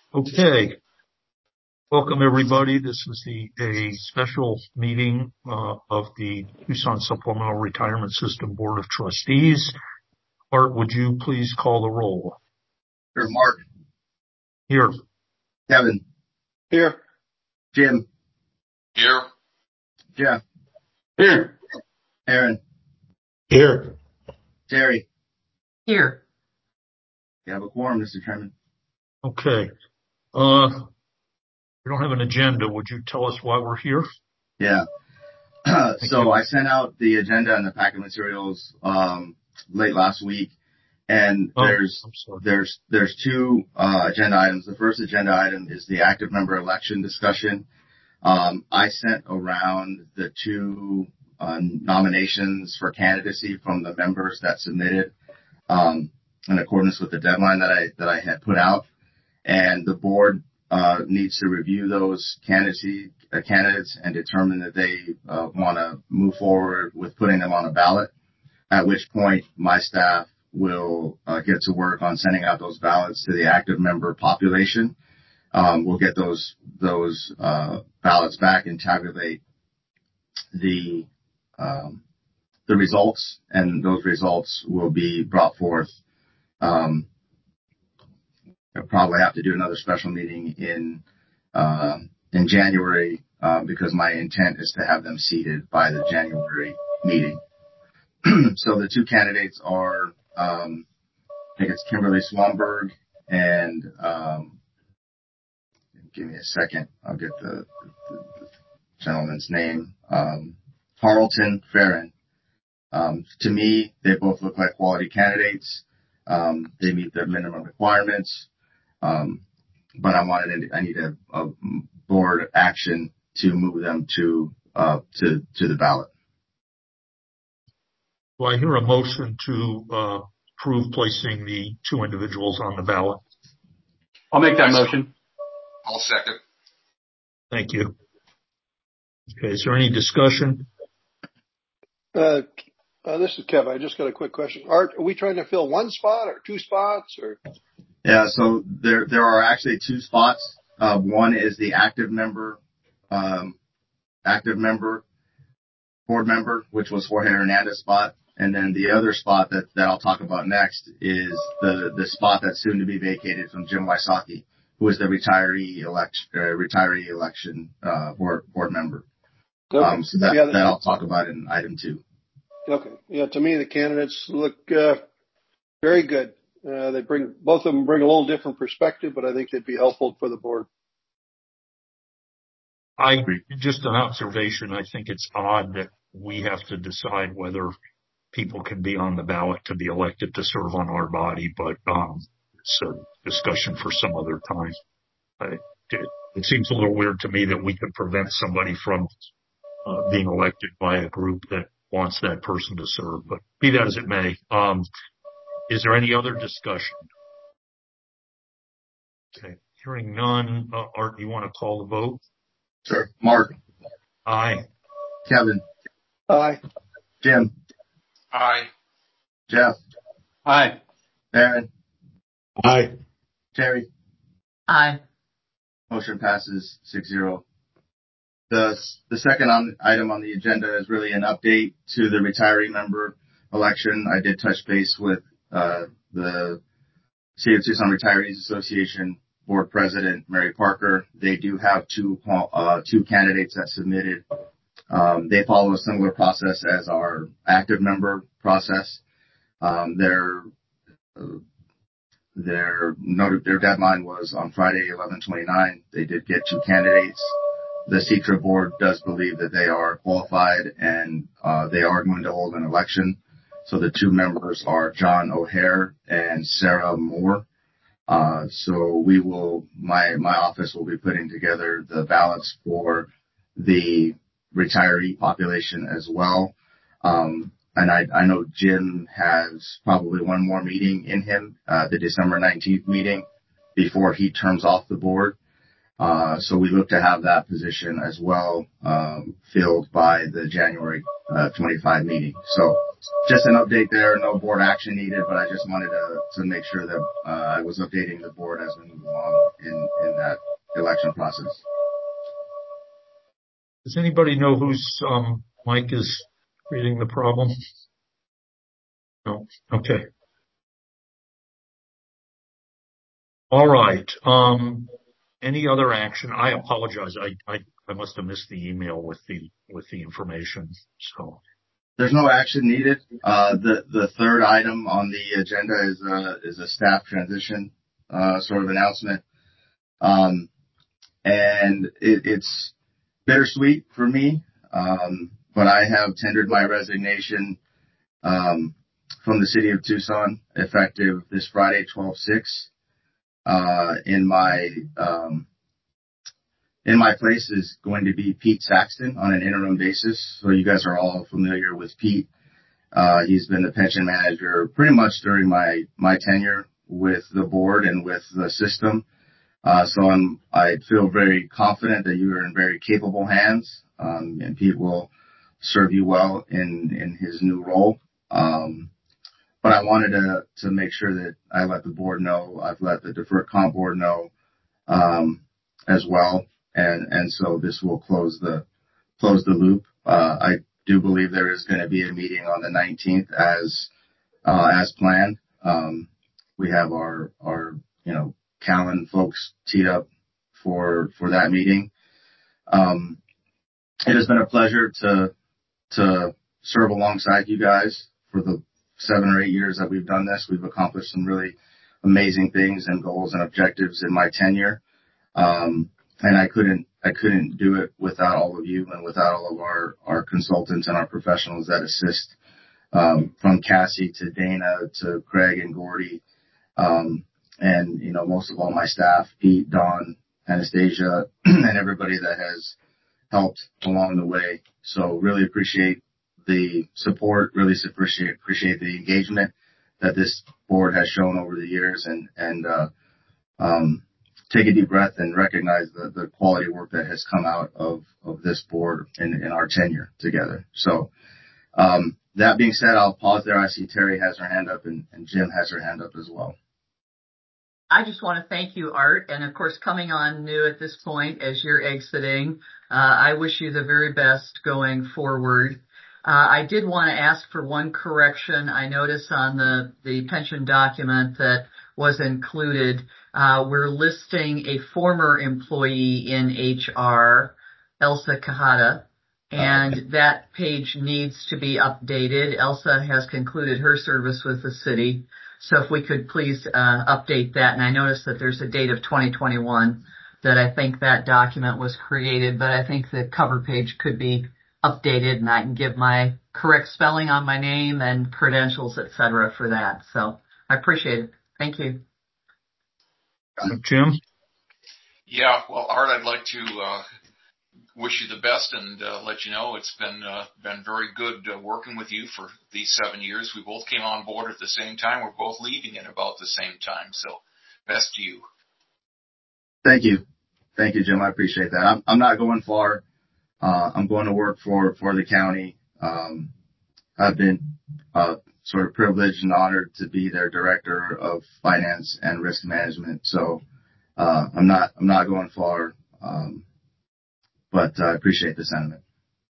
Okay. Welcome, everybody. This is a special meeting of the Tucson Supplemental Retirement System Board of Trustees. Art, would you please call the roll? Here, Mark. Here. Kevin. Here. Jim. Here. Jeff. Here. Aaron. Here. Terry. Here. You have a quorum, Mr. Chairman. Okay. We don't have an agenda. Would you tell us why we're here? Yeah. So I sent out the agenda and the packet materials late last week, and there's two agenda items. The first agenda item is the active member election discussion. I sent around the two nominations for candidacy from the members that submitted in accordance with the deadline that I had put out, and the board needs to review those candidates and determine that they want to move forward with putting them on a ballot, at which point my staff will get to work on sending out those ballots to the active member population. We'll get those ballots back and tabulate the results, and those results will be brought forth. I'll probably have to do another special meeting in January because my intent is to have them seated by the January meeting. So the two candidates are, I think it's Kimberly Swanberg and give me a second. I'll get the gentleman's name. Tarleton Farron. To me, they both look like quality candidates. They meet the minimum requirements. But I need a board action to move them to the ballot. Do I hear a motion to approve placing the two individuals on the ballot? I'll make that motion. I'll second. Thank you. Okay, is there any discussion? This is Kevin. I just got a quick question. Art, are we trying to fill one spot or two spots or? Yeah, so there are actually two spots. One is the active member board member, which was Jorge Hernandez's spot. And then the other spot that I'll talk about next is the spot that's soon to be vacated from Jim Wysocki, who is the retiree election board member. Okay. So that I'll talk about in item 2. Okay. Yeah, to me the candidates look very good. Both of them bring a little different perspective, but I think they'd be helpful for the board. Just an observation. I think it's odd that we have to decide whether people can be on the ballot to be elected to serve on our body, but it's a discussion for some other time. It seems a little weird to me that we could prevent somebody from being elected by a group that wants that person to serve, but be that as it may. Is there any other discussion? Okay. Hearing none. Art, do you want to call the vote? Sure. Mark. Aye. Kevin. Aye. Jim. Aye. Jeff. Aye. Aaron. Aye. Terry. Aye. Motion passes 6-0. The second item on the agenda is really an update to the retiree member election. I did touch base with the City of Tucson Retirees Association Board President Mary Parker. They do have two candidates that submitted. They follow a similar process as our active member process. Their deadline was on Friday, 11/29. They did get two candidates. The CITRA board does believe that they are qualified and they are going to hold an election. So the two members are John O'Hare and Sarah Moore. So my office will be putting together the ballots for the retiree population as well. And I know Jim has probably one more meeting in him, the December 19th meeting, before he turns off the board. So we look to have that position as well filled by the January 25 meeting. So just an update there. No board action needed, but I just wanted to make sure that I was updating the board as we move along in that election process. Does anybody know whose mic is creating the problem? No. Okay. All right. Any other action? I apologize. I must have missed the email with the information. So there's no action needed. The third item on the agenda is a staff transition sort of announcement. And it's bittersweet for me. But I have tendered my resignation from the city of Tucson effective this Friday, 12/6. In my place is going to be Pete Saxton on an interim basis. So you guys are all familiar with Pete. He's been the pension manager pretty much during my tenure with the board and with the system. So I feel very confident that you are in very capable hands. And Pete will serve you well in his new role. But I wanted to make sure that I let the board know. I've let the deferred comp board know, as well. And so this will close the loop. I do believe there is going to be a meeting on the 19th as planned. We have our Callan folks teed up for that meeting. It has been a pleasure to serve alongside you guys for the 7 or 8 years that we've done this. We've accomplished some really amazing things and goals and objectives in my tenure. And I couldn't do it without all of you and without all of our consultants and our professionals that assist, from Cassie to Dana to Craig and Gordy. And, most of all my staff, Pete, Don, Anastasia, and everybody that has helped along the way. So really appreciate the support, really appreciate the engagement that this board has shown over the years, and take a deep breath and recognize the quality work that has come out of this board in our tenure together. So, that being said, I'll pause there. I see Terry has her hand up and Jim has her hand up as well. I just want to thank you, Art, and of course, coming on new at this point as you're exiting, I wish you the very best going forward. I did want to ask for one correction. I noticed on the pension document that was included, we're listing a former employee in HR, Elsa Cajada, and that page needs to be updated. Elsa has concluded her service with the city. So if we could please update that. And I noticed that there's a date of 2021 that I think that document was created, but I think the cover page could be updated and I can give my correct spelling on my name and credentials, et cetera, for that. So I appreciate it. Thank you. Jim? Yeah, well, Art, I'd like to wish you the best and let you know it's been very good working with you for these 7 years. We both came on board at the same time. We're both leaving at about the same time. So best to you. Thank you. Thank you, Jim. I appreciate that. I'm not going far. I'm going to work for the county. I've been sort of privileged and honored to be their director of finance and risk management. So I'm not going far. But I appreciate the sentiment.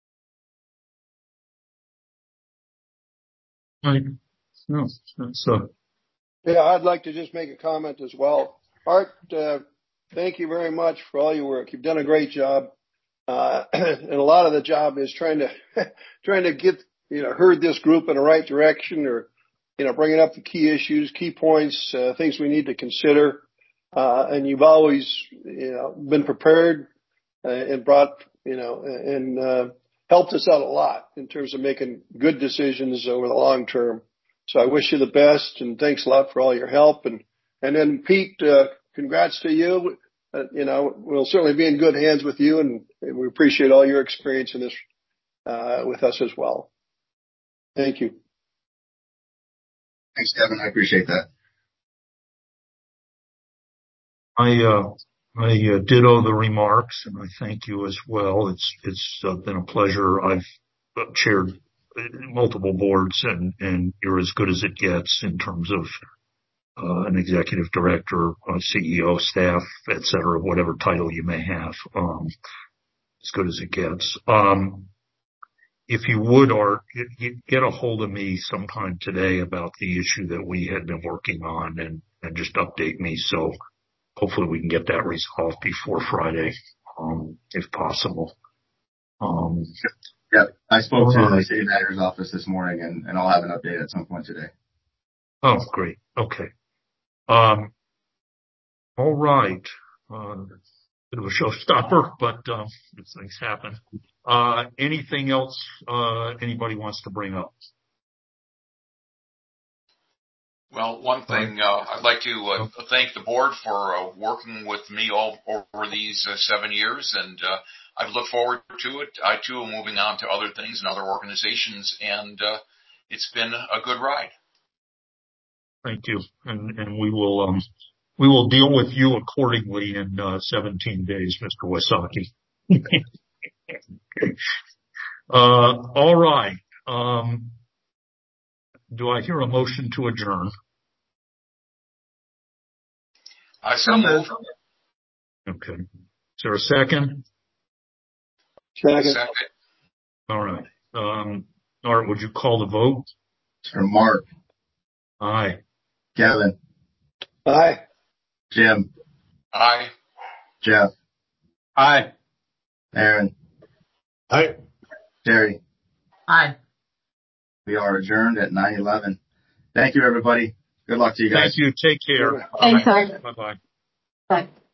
Yeah, I'd like to just make a comment as well. Art, thank you very much for all your work. You've done a great job. And a lot of the job is trying to get, herd this group in the right direction, or, bringing up the key issues, key points, things we need to consider. And you've always, been prepared and brought, and helped us out a lot in terms of making good decisions over the long term. So I wish you the best and thanks a lot for all your help. And then Pete, congrats to you. We'll certainly be in good hands with you, and we appreciate all your experience in this, with us as well. Thank you. Thanks, Kevin. I appreciate that. I ditto the remarks, and I thank you as well. It's been a pleasure. I've chaired multiple boards, and you're as good as it gets in terms of an executive director, CEO, staff, et cetera, whatever title you may have, as good as it gets. If you would, Art, get a hold of me sometime today about the issue that we had been working on and just update me. So hopefully we can get that resolved before Friday, if possible. Yeah, I spoke to the city manager's office this morning, and I'll have an update at some point today. Oh, great. Okay. All right. Bit of a showstopper, but these things happen. Anything else anybody wants to bring up? Well, one thing I'd like to thank the board for working with me all over these 7 years, and I look forward to it. I too am moving on to other things and other organizations, and it's been a good ride. Thank you, and we will deal with you accordingly in 17 days, Mr. Wysocki. All right. Do I hear a motion to adjourn? I so move. Okay. Is there a second? Second. All right. Art, would you call the vote? Sir Mark. Aye. Kevin. Aye. Jim. Aye. Jeff. Aye. Aaron. Aye. Terry. Aye. We are adjourned at 9:11. Thank you, everybody. Good luck to you guys. Thank you. Take care. Thanks, Art. Bye-bye. Bye.